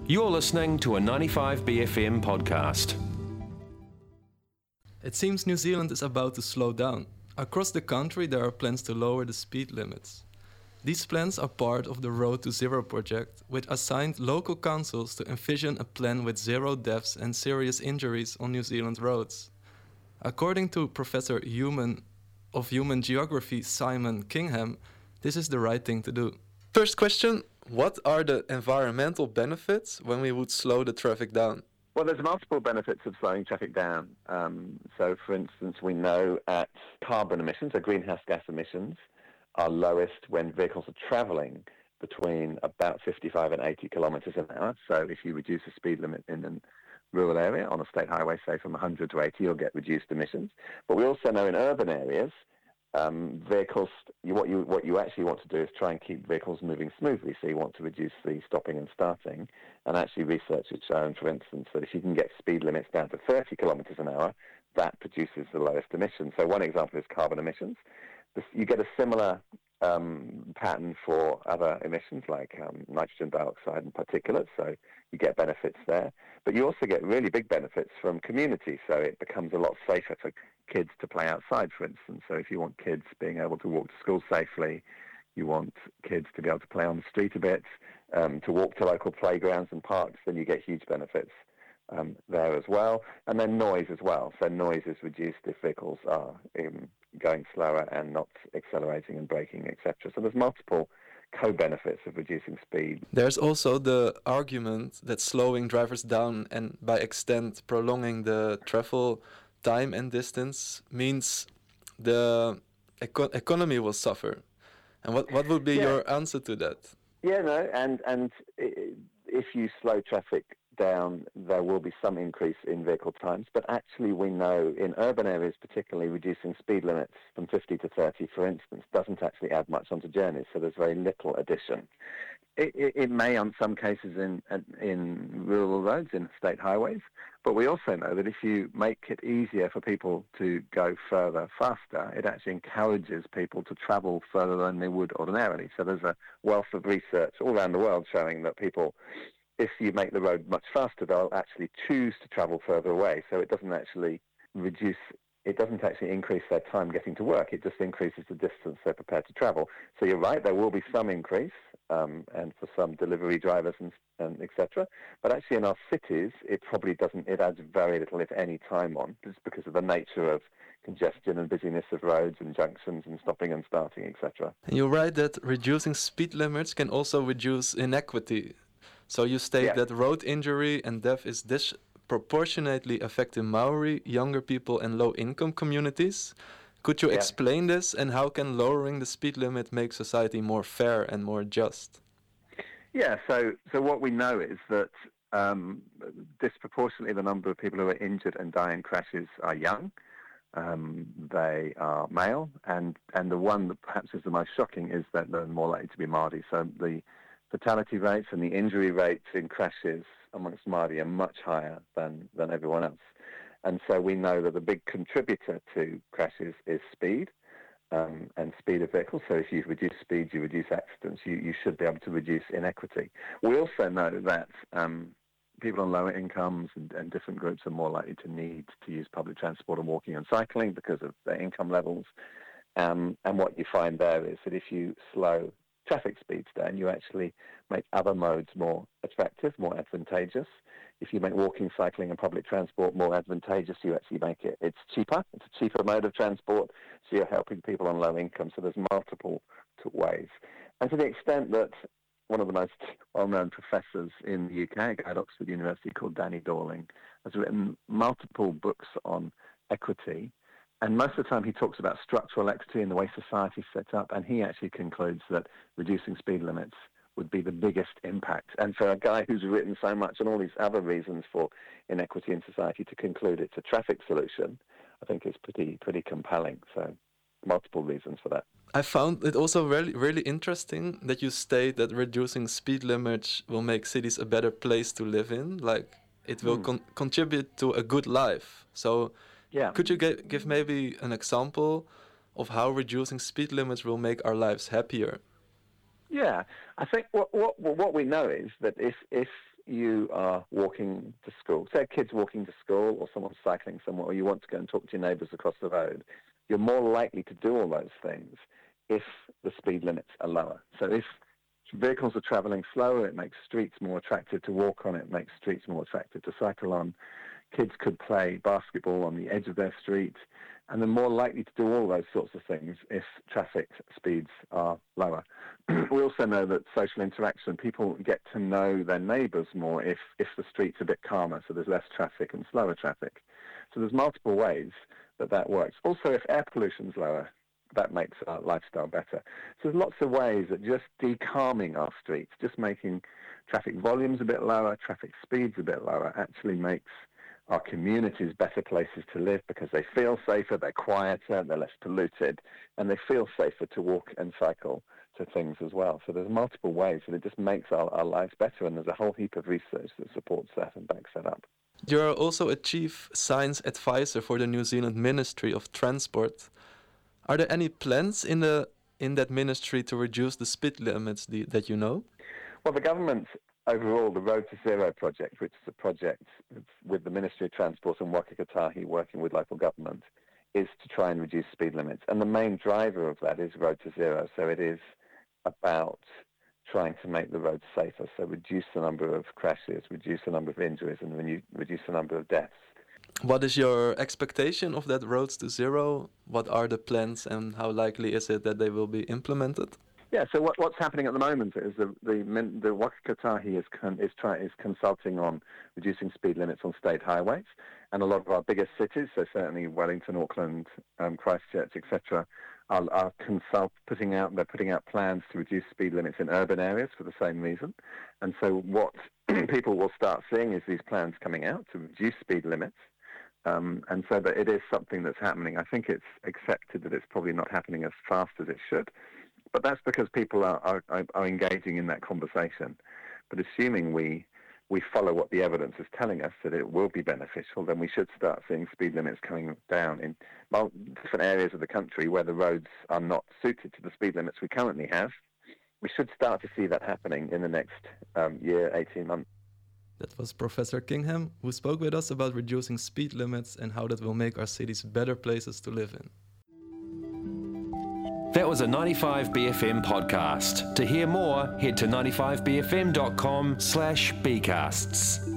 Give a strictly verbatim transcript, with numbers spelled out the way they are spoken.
You're listening to a ninety-five B F M podcast. It seems New Zealand is about to slow down. Across the country there are plans to lower the speed limits. These plans are part of the Road to Zero project, which assigned local councils to envision a plan with zero deaths and serious injuries on New Zealand roads. According to Professor Human of Human Geography Simon Kingham, this is the right thing to do. First question, what are the environmental benefits when we would slow the traffic down? Well, there's multiple benefits of slowing traffic down. Um, so, for instance, we know at carbon emissions, so greenhouse gas emissions, are lowest when vehicles are travelling between about fifty-five and eighty kilometres an hour. So if you reduce the speed limit in a rural area on a state highway, say from one hundred to eighty, you'll get reduced emissions. But we also know in urban areas, um, vehicles, you, what, you, what you actually want to do is try and keep vehicles moving smoothly. So you want to reduce the stopping and starting. And actually research has shown, for instance, that if you can get speed limits down to thirty kilometres an hour, that produces the lowest emissions. So one example is carbon emissions. You get a similar um, pattern for other emissions like um, nitrogen dioxide and particulates, so you get benefits there. But you also get really big benefits from community, so it becomes a lot safer for kids to play outside, for instance. So if you want kids being able to walk to school safely, you want kids to be able to play on the street a bit, um, to walk to local playgrounds and parks, then you get huge benefits um, there as well. And then noise as well. So noise is reduced if vehicles are um, going slower and not accelerating and braking, et cetera. So there's multiple co-benefits of reducing speed. There's also the argument that slowing drivers down and by extent prolonging the travel time and distance means the eco- economy will suffer. And what, what would be yeah. your answer to that? Yeah, no, and, and if you slow traffic down, there will be some increase in vehicle times, but actually we know in urban areas particularly reducing speed limits from fifty to thirty, for instance, doesn't actually add much onto journeys, so there's very little addition. It, it, it may on some cases in in rural roads, in state highways, but we also know that if you make it easier for people to go further faster, it actually encourages people to travel further than they would ordinarily. So there's a wealth of research all around the world showing that people, if you make the road much faster, they'll actually choose to travel further away. So it doesn't actually reduce, it doesn't actually increase their time getting to work. It just increases the distance they're prepared to travel. So you're right, there will be some increase, um, and for some delivery drivers and, and et cetera. But actually in our cities, it probably doesn't, it adds very little, if any, time on, just because of the nature of congestion and busyness of roads and junctions and stopping and starting, et cetera. And you write that reducing speed limits can also reduce inequity. So you state yeah. that road injury and death is disproportionately affecting Maori, younger people and low-income communities. Could you yeah. explain this, and how can lowering the speed limit make society more fair and more just? Yeah, so so what we know is that um, disproportionately the number of people who are injured and die in crashes are young. Um, they are male, and, and the one that perhaps is the most shocking is that they're more likely to be Māori. So the fatality rates and the injury rates in crashes amongst Māori are much higher than, than everyone else. And so we know that the big contributor to crashes is speed um, and speed of vehicles. So if you reduce speed, you reduce accidents, you, you should be able to reduce inequity. We also know that um, people on lower incomes and, and different groups are more likely to need to use public transport and walking and cycling because of their income levels. Um, and what you find there is that if you slow traffic speeds down, you actually make other modes more attractive, more advantageous. If you make walking, cycling and public transport more advantageous, you actually make it, it's cheaper. It's a cheaper mode of transport, so you're helping people on low income. So there's multiple ways. And to the extent that one of the most well-known professors in the U K at Oxford University called Danny Dorling has written multiple books on equity. And most of the time he talks about structural equity and the way society is set up, and he actually concludes that reducing speed limits would be the biggest impact. And for a guy who's written so much and all these other reasons for inequity in society to conclude it's a traffic solution, I think it's pretty pretty compelling. So multiple reasons for that. I found it also really, really interesting that you state that reducing speed limits will make cities a better place to live in, like it will mm. con- contribute to a good life. So yeah. Could you g- give maybe an example of how reducing speed limits will make our lives happier? Yeah, I think what what what we know is that if if you are walking to school, say kids walking to school, or someone cycling somewhere, or you want to go and talk to your neighbours across the road, you're more likely to do all those things if the speed limits are lower. So if vehicles are travelling slower, it makes streets more attractive to walk on, it makes streets more attractive to cycle on. Kids could play basketball on the edge of their street, and they're more likely to do all those sorts of things if traffic speeds are lower. We also know that social interaction, people get to know their neighbours more if, if the street's a bit calmer, so there's less traffic and slower traffic. So there's multiple ways that that works. Also, if air pollution's lower, that makes our lifestyle better. So there's lots of ways that just de-calming our streets, just making traffic volumes a bit lower, traffic speeds a bit lower, actually makes our communities better places to live because they feel safer, they're quieter, they're less polluted, and they feel safer to walk and cycle to things as well. So there's multiple ways, and it just makes our, our lives better, and there's a whole heap of research that supports that and backs that up. You're also a chief science advisor for the New Zealand Ministry of Transport. Are there any plans in the in that ministry to reduce the speed limits the, that you know? Well, the government overall, the Road to Zero project, which is a project with the Ministry of Transport and Waka Kotahi working with local government, is to try and reduce speed limits. And the main driver of that is Road to Zero. So it is about trying to make the roads safer, so reduce the number of crashes, reduce the number of injuries, and reduce the number of deaths. What is your expectation of that Roads to Zero? What are the plans, and how likely is it that they will be implemented? Yeah, so what, what's happening at the moment is the the, the Waka Kotahi is con, is try, is consulting on reducing speed limits on state highways, and a lot of our biggest cities, so certainly Wellington, Auckland, um, Christchurch, et cetera, are, are consult putting out they're putting out plans to reduce speed limits in urban areas for the same reason. And so what people will start seeing is these plans coming out to reduce speed limits. Um, and so that it is something that's happening. I think it's accepted that it's probably not happening as fast as it should. But that's because people are, are, are engaging in that conversation. But assuming we we follow what the evidence is telling us, that it will be beneficial, then we should start seeing speed limits coming down in different areas of the country where the roads are not suited to the speed limits we currently have. We should start to see that happening in the next um, year, eighteen months. That was Professor Kingham, who spoke with us about reducing speed limits and how that will make our cities better places to live in. That was a ninety-five B F M podcast. To hear more, head to ninety-five b f m dot com slash bcasts.